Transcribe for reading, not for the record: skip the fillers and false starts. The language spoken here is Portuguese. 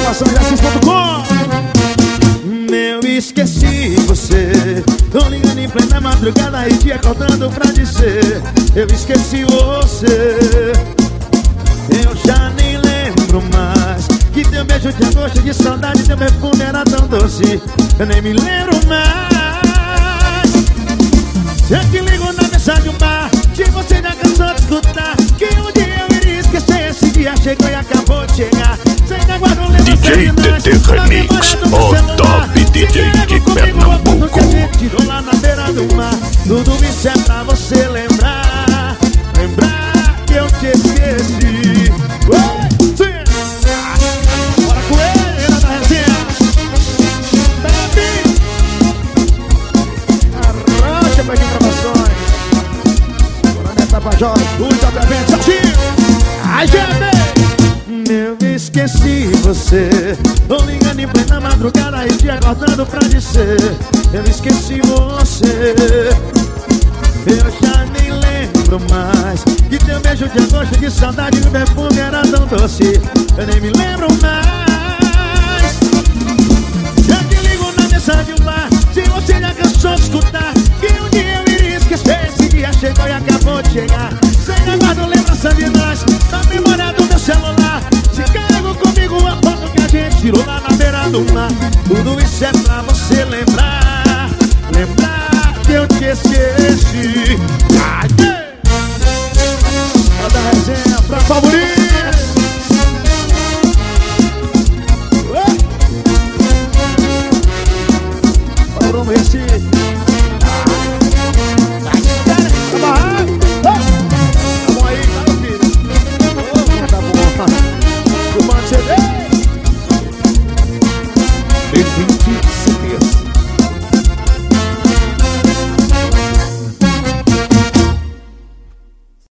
gravação de Assis.com. Eu esqueci você. Tô ligando em plena madrugada e te acordando pra dizer: eu esqueci você. Eu já nem lembro mais que teu beijo de agosto, de saudade, teu perfume era tão doce. Eu nem me lembro mais. Eu te ligo na mensagem do bar, se você já cansou de escutar, que um dia eu iria esquecer. Esse dia chegou e acabou de chegar. Sem aguardo, lembra DJ TT Remix, o top DJ de Pernambuco. Que a gente tirou lá na beira do mar. Tudo isso é pra você lembrar. Lembrar que eu te esqueci. Bora com ele, na resenha. Arrocha pra gravações. Coronel Tapajós, Luiz Abrevente, Saltinho. Ai, gente! Eu esqueci você. Tô ligando em plena madrugada e te acordando pra dizer: eu esqueci você. Eu já nem lembro mais que teu beijo de agosto, de saudade, de perfume era tão doce. Eu nem me lembro mais. Eu te ligo na mensagem lá, se você já cansou de escutar, que um dia eu iria esquecer. Esse dia chegou e acabou de chegar. Sem aguardo, lembrança de nós, na memória do meu celular. Se carrego comigo a foto que a gente tirou lá na beira do mar. Tudo isso é pra